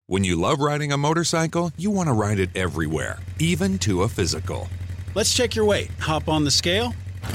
When you love riding a motorcycle, you want to ride it everywhere, even to a physical. Let's check your weight. Hop on the scale.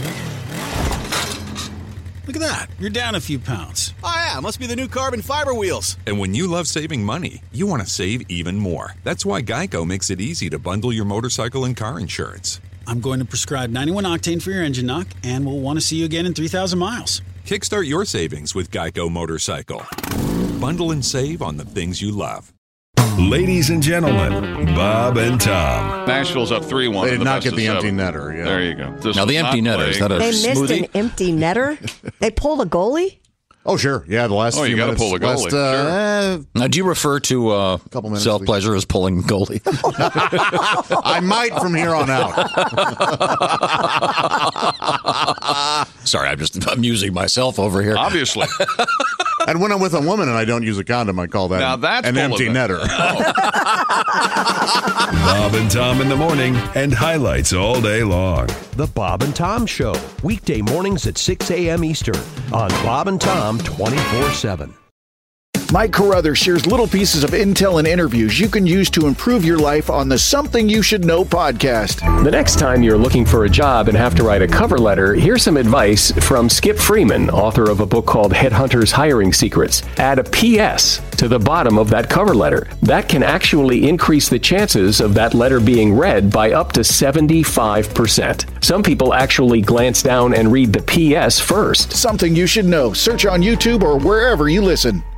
Look at that. You're down a few pounds. Oh, yeah. Must be the new carbon fiber wheels. And when you love saving money, you want to save even more. That's why Geico makes it easy to bundle your motorcycle and car insurance. I'm going to prescribe 91 octane for your engine knock, and we'll want to see you again in 3,000 miles. Kickstart your savings with Geico Motorcycle. Bundle and save on the things you love. Ladies and gentlemen, Bob and Tom. Nashville's up 3-1. They did not get the empty netter. Yeah. There you go. Now, the empty netter, is that a They smoothie? missed an empty netter? They pulled a goalie? Oh, sure. Yeah, the last few you got to minutes. pull a goalie. Sure. Now, do you refer to self-pleasure as pulling goalie? I might from here on out. Sorry, I'm just amusing myself over here. Obviously. And when I'm with a woman and I don't use a condom, I call that Now that's an empty netter. Bob and Tom in the morning and highlights all day long. The Bob and Tom Show, weekday mornings at 6 a.m. Eastern on Bob and Tom 24/7. Mike Carruthers shares little pieces of intel and interviews you can use to improve your life on the Something You Should Know podcast. The next time you're looking for a job and have to write a cover letter, here's some advice from Skip Freeman, author of a book called Headhunters Hiring Secrets. Add a P.S. to the bottom of that cover letter. That can actually increase the chances of that letter being read by up to 75%. Some people actually glance down and read the P.S. first. Something You Should Know. Search on YouTube or wherever you listen.